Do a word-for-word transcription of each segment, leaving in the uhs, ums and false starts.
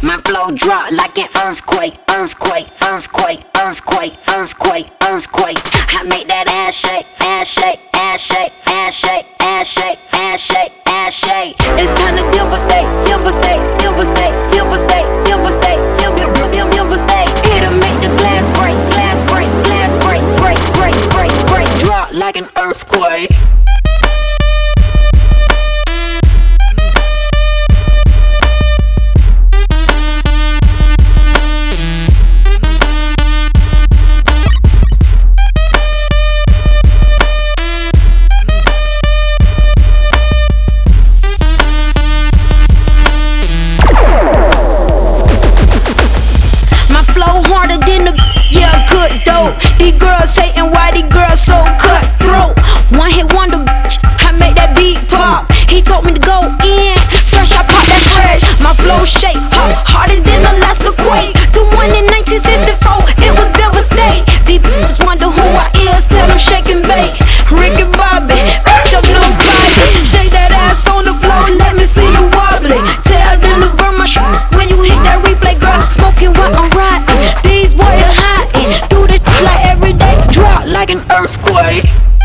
My flow drop like an earthquake, earthquake, earthquake, earthquake, earthquake, earthquake. I make that ass shake, ass shake, ass shake, ass shake, ass shake, ass shake, ass shake. It's time to devastate, devastate, devastate, devastate, devastate, devastate, devastate. It'll make the glass break, glass break, glass break, break, break, break, break. Drop like an earthquake. Harder than the yeah, good dope. These girls hating why these girls so cutthroat. One hit wonder, bitch, I make that beat pop. He told me to go in, fresh I pop that fresh. My flow shake, huh, harder than Alaska quake. The one in nineteen sixty-four, it was devastate. These bitches wonder who I is, tell them shake and bake. Ricky Bobby, bitch up no body. Shake that ass on the floor, let me see you wobbly. Tell them to burn my shit when you hit that replay, girl. Smoking while I'm riding. These boys hiding, do this like every day. Drop like an earthquake.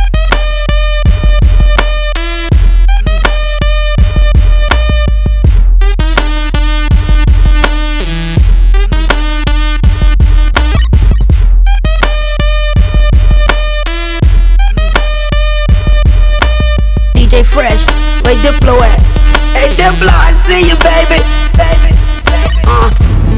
D J Fresh, where Diplo at? Hey Diplo, I see you, baby, baby, baby. Uh.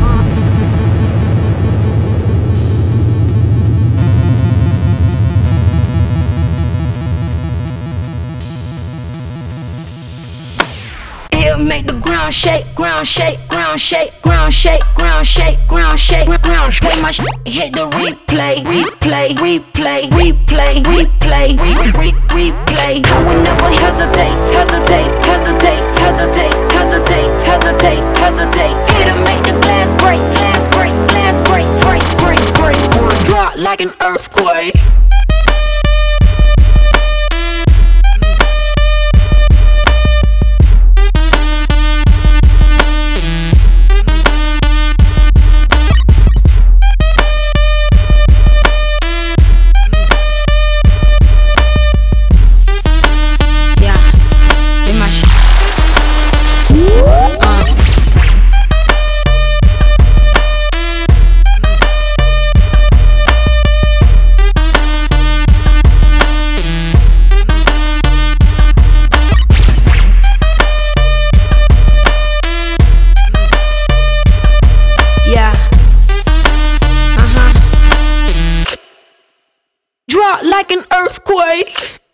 Make the ground shake, ground shake, ground shake, ground shake, ground shake, ground shake, ground shake. Play my shit, hit the replay, replay, replay, replay, replay, re re replay. I would never hesitate, hesitate, hesitate, hesitate, hesitate, hesitate, hesitate. It'll make the glass break, glass break, glass break, break, break, break. Drop like an earthquake. Drop like an earthquake.